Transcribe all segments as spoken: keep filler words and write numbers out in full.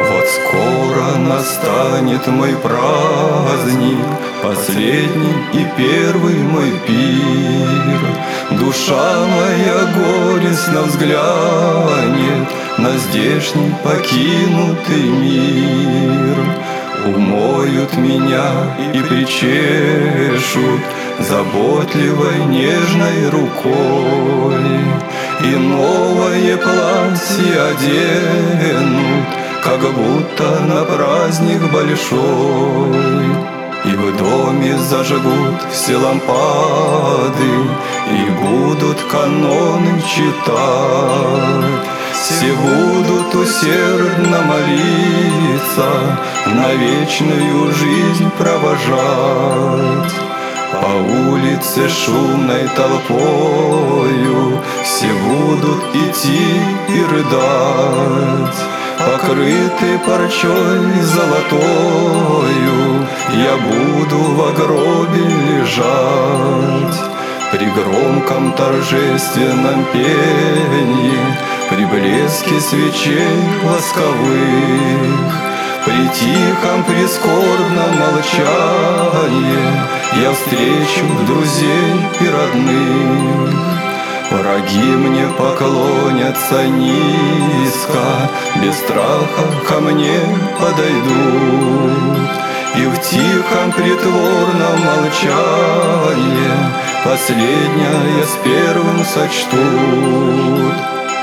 Вот скоро настанет мой праздник, последний и первый мой пир. Душа моя горестно взглянет на здешний покинутый мир. Умоют меня и причешут заботливой нежной рукой, и новое платье оденут, как будто на праздник большой. И в доме зажгут все лампады, и будут каноны читать. Все будут усердно молиться, на вечную жизнь провожать. По улице шумной толпою все будут идти и рыдать. Покрытый парчой золотою я буду в гробе лежать. При громком торжественном пении, при блеске свечей восковых, при тихом прискорбном молчании я встречу друзей и родных. Враги мне поклонятся низко, без страха ко мне подойдут, и в тихом притворном молчании последнее с первым сочтут.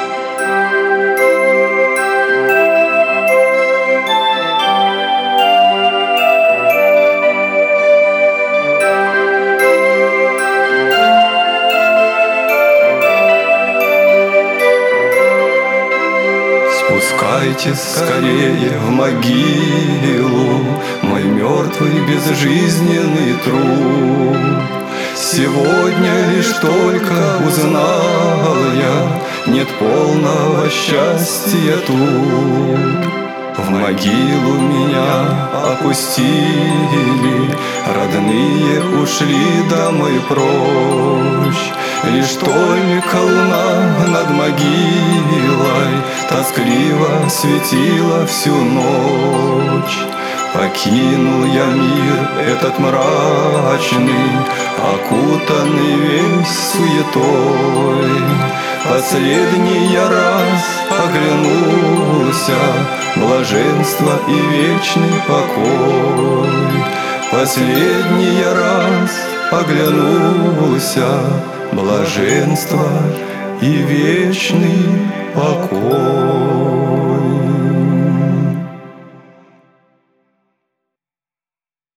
Спускайтесь скорее в могилу мой мертвый безжизненный труп. Сегодня лишь только узнал я, нет полного счастья тут. В могилу меня опустили, родные ушли домой прочь. Лишь только луна над могилой тоскливо светила всю ночь. Покинул я мир этот мрачный, окутанный весь суетой. Последний я раз оглянулся, блаженство и вечный покой. Последний я раз оглянулся, блаженство и вечный покой.